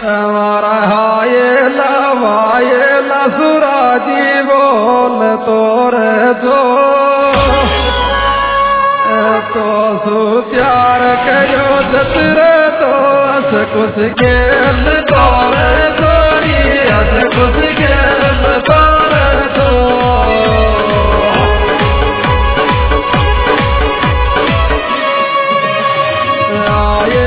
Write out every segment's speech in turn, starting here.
हमारा हाये लसुराजी बोल तोरे जो तो सु प्यार करो जतरे तो अस कुछ खेल तोरे तोरी अस कुछ खेल तोरे तो आये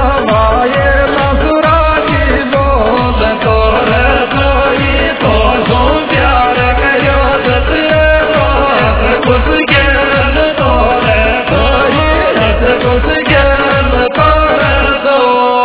लसुराजी बोल तोरे तोरी तो सु प्यार करो जतरे तो अस कुछ खेल तोरे कुछ ज्ञान कर दो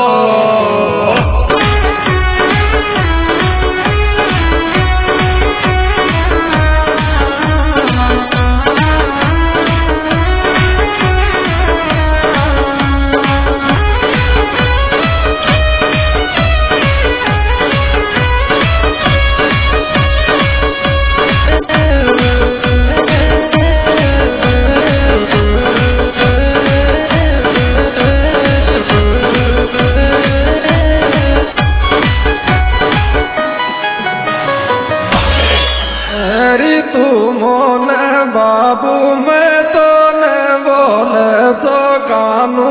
बाबू मैं तो न बोले तो कानू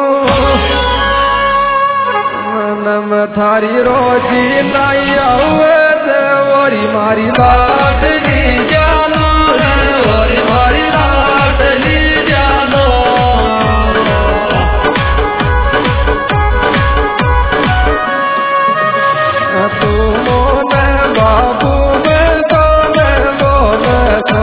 मन थारी रोजी नहीं आवे देवरी मारी लाडली जानो देवरी मारी लाडली जानो तू मोने बाबू मैं तो न बोले तो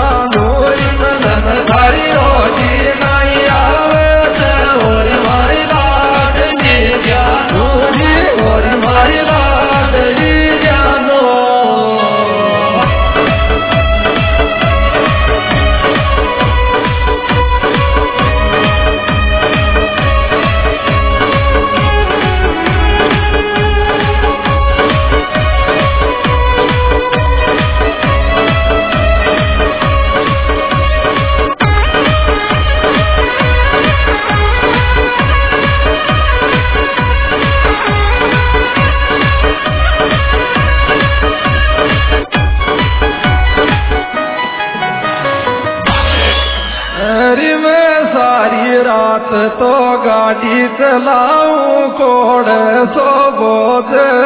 थारी रोजी नहीं आवे देवरी मारी लाडली जानो देवरी मारी लाडली जानो सारी रात तो गाड़ी चलाऊं कोड़ सो बोझ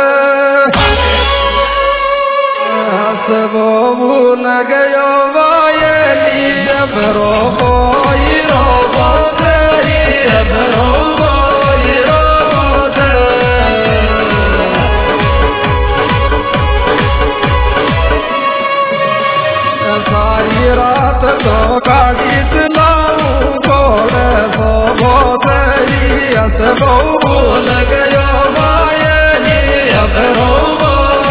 हसबो भूल गयो वायली अब रोबो अब रोबो सारी रात तो गाड़ी चलाऊं हस भूल गयो वायली अब रोबो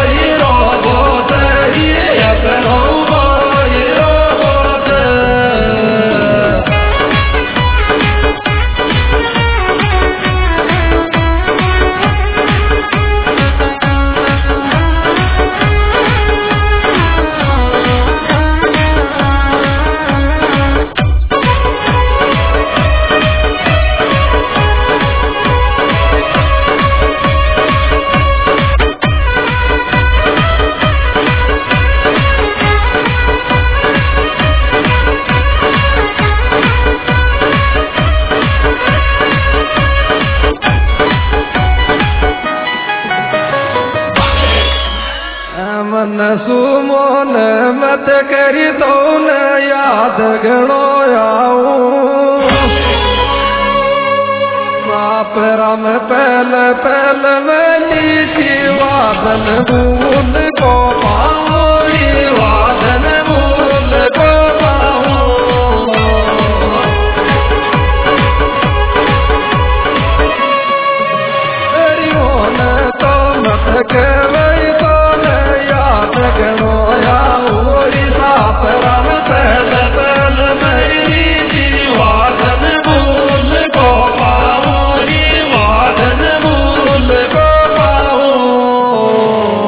अब रोबो मन सुमोन मत करी तो न याद गणो आऊं साप राम पहल पहल में लीची वादन बूंद को पाऊं